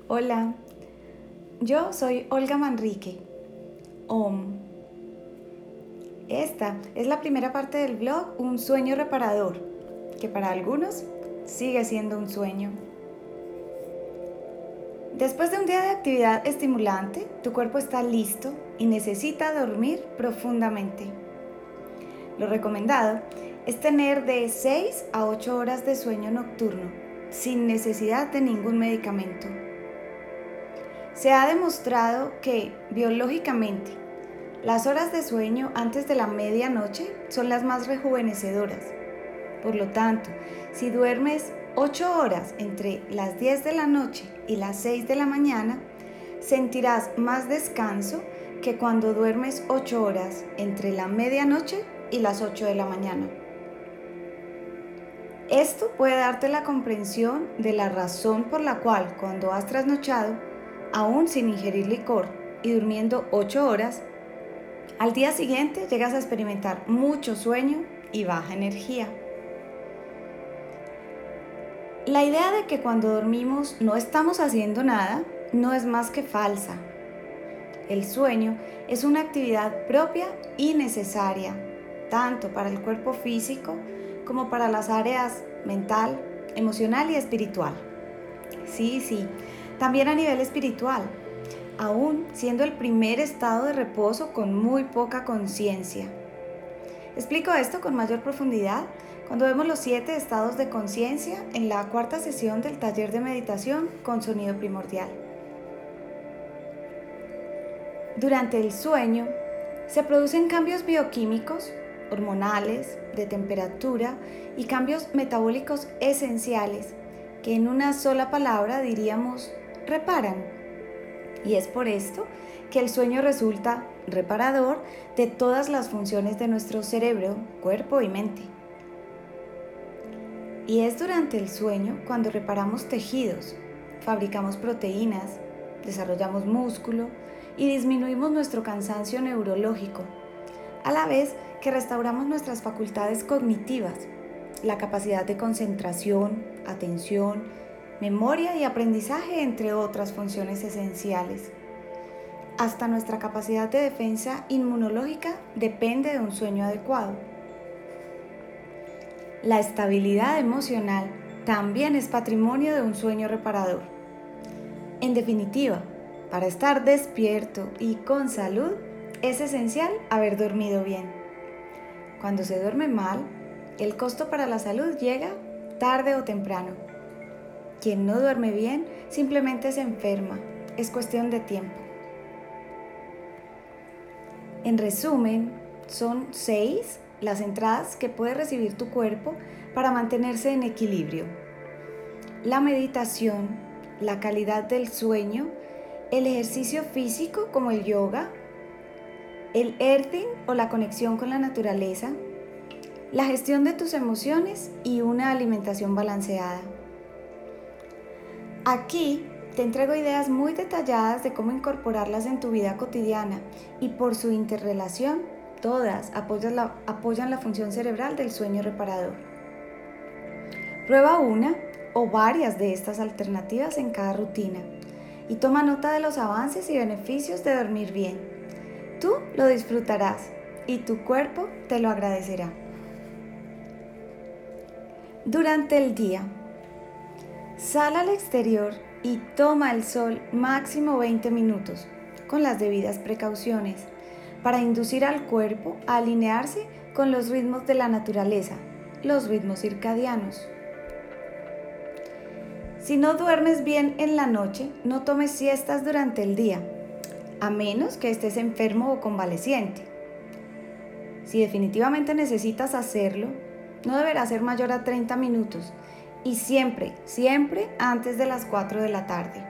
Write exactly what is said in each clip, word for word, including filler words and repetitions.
Hola, yo soy Olga Manrique. Om. Esta es la primera parte del blog Un sueño reparador, que para algunos sigue siendo un sueño. Después de un día de actividad estimulante, tu cuerpo está listo y necesita dormir profundamente. Lo recomendado es tener de seis a ocho horas de sueño nocturno, sin necesidad de ningún medicamento. Se ha demostrado que, biológicamente, las horas de sueño antes de la medianoche son las más rejuvenecedoras. Por lo tanto, si duermes ocho horas entre las diez de la noche y las seis de la mañana, sentirás más descanso que cuando duermes ocho horas entre la medianoche y las ocho de la mañana. Esto puede darte la comprensión de la razón por la cual cuando has trasnochado, aún sin ingerir licor y durmiendo ocho horas, al día siguiente llegas a experimentar mucho sueño y baja energía. La idea de que cuando dormimos no estamos haciendo nada no es más que falsa. El sueño es una actividad propia y necesaria, tanto para el cuerpo físico como para las áreas mental, emocional y espiritual. Sí, sí, también a nivel espiritual, aún siendo el primer estado de reposo con muy poca conciencia. Explico esto con mayor profundidad cuando vemos los siete estados de conciencia en la cuarta sesión del taller de meditación con sonido primordial. Durante el sueño se producen cambios bioquímicos, hormonales, de temperatura y cambios metabólicos esenciales que en una sola palabra diríamos reparan. Y es por esto que el sueño resulta reparador de todas las funciones de nuestro cerebro, cuerpo y mente. Y es durante el sueño cuando reparamos tejidos, fabricamos proteínas, desarrollamos músculo y disminuimos nuestro cansancio neurológico, a la vez que restauramos nuestras facultades cognitivas, la capacidad de concentración, atención, memoria y aprendizaje, entre otras funciones esenciales. Hasta nuestra capacidad de defensa inmunológica depende de un sueño adecuado. La estabilidad emocional también es patrimonio de un sueño reparador. En definitiva, para estar despierto y con salud, es esencial haber dormido bien. Cuando se duerme mal, el costo para la salud llega tarde o temprano. Quien no duerme bien simplemente se enferma, es cuestión de tiempo. En resumen, son seis las entradas que puede recibir tu cuerpo para mantenerse en equilibrio: la meditación, la calidad del sueño, el ejercicio físico como el yoga, el earthing o la conexión con la naturaleza, la gestión de tus emociones y una alimentación balanceada. Aquí te entrego ideas muy detalladas de cómo incorporarlas en tu vida cotidiana y por su interrelación, todas apoyan la, apoyan la función cerebral del sueño reparador. Prueba una o varias de estas alternativas en cada rutina y toma nota de los avances y beneficios de dormir bien. Tú lo disfrutarás y tu cuerpo te lo agradecerá. Durante el día, sal al exterior y toma el sol máximo veinte minutos, con las debidas precauciones, para inducir al cuerpo a alinearse con los ritmos de la naturaleza, los ritmos circadianos. Si no duermes bien en la noche, no tomes siestas durante el día, a menos que estés enfermo o convaleciente. Si definitivamente necesitas hacerlo, no deberá ser mayor a treinta minutos y siempre, siempre antes de las cuatro de la tarde.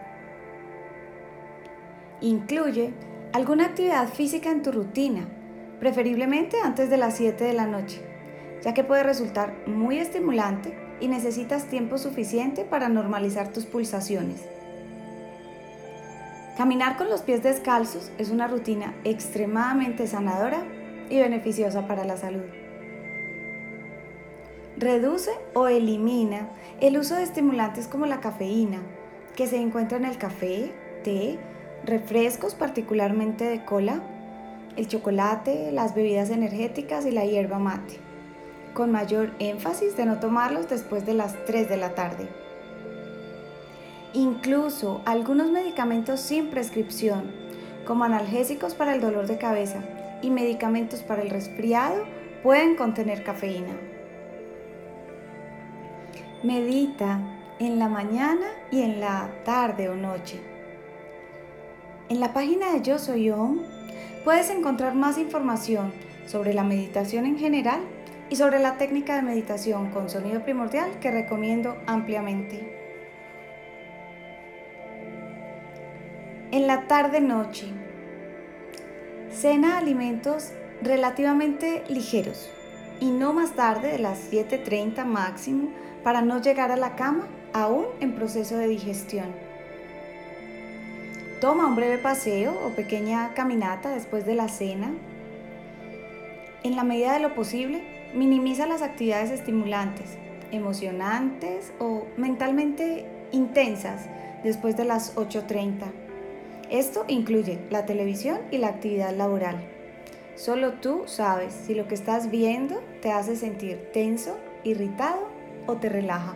Incluye alguna actividad física en tu rutina, preferiblemente antes de las siete de la noche, ya que puede resultar muy estimulante y necesitas tiempo suficiente para normalizar tus pulsaciones. Caminar con los pies descalzos es una rutina extremadamente sanadora y beneficiosa para la salud. Reduce o elimina el uso de estimulantes como la cafeína, que se encuentra en el café, té, refrescos particularmente de cola, el chocolate, las bebidas energéticas y la hierba mate, con mayor énfasis de no tomarlos después de las tres de la tarde. Incluso algunos medicamentos sin prescripción, como analgésicos para el dolor de cabeza y medicamentos para el resfriado, pueden contener cafeína. Medita en la mañana y en la tarde o noche. En la página de Yo Soy Om puedes encontrar más información sobre la meditación en general y sobre la técnica de meditación con sonido primordial que recomiendo ampliamente. En la tarde-noche, cena alimentos relativamente ligeros y no más tarde de las siete y media máximo para no llegar a la cama aún en proceso de digestión. Toma un breve paseo o pequeña caminata después de la cena. En la medida de lo posible, minimiza las actividades estimulantes, emocionantes o mentalmente intensas después de las ocho y treinta. Esto incluye la televisión y la actividad laboral. Solo tú sabes si lo que estás viendo te hace sentir tenso, irritado o te relaja.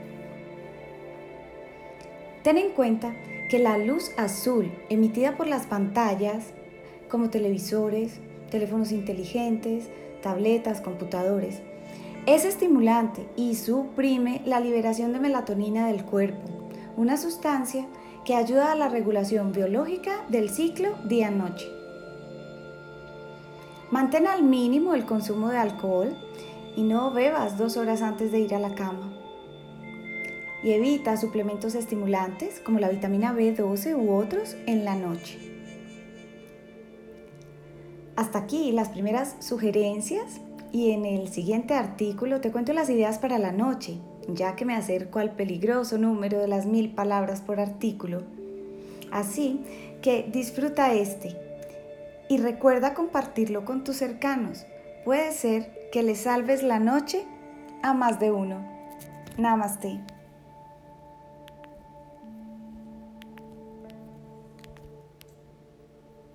Ten en cuenta que la luz azul emitida por las pantallas, como televisores, teléfonos inteligentes, tabletas, computadores, es estimulante y suprime la liberación de melatonina del cuerpo, una sustancia que ayuda a la regulación biológica del ciclo día-noche. Mantén al mínimo el consumo de alcohol y no bebas dos horas antes de ir a la cama. Y evita suplementos estimulantes como la vitamina B doce u otros en la noche. Hasta aquí las primeras sugerencias y en el siguiente artículo te cuento las ideas para la noche, ya que me acerco al peligroso número de las mil palabras por artículo. Así que disfruta este y recuerda compartirlo con tus cercanos. Puede ser que le salves la noche a más de uno. Namaste.